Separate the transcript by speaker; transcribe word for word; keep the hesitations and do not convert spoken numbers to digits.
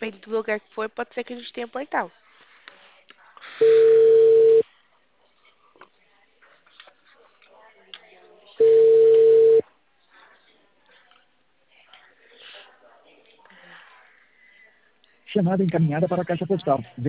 Speaker 1: depende do lugar que for, pode ser que a gente tenha portal.
Speaker 2: Chamada encaminhada para a caixa postal.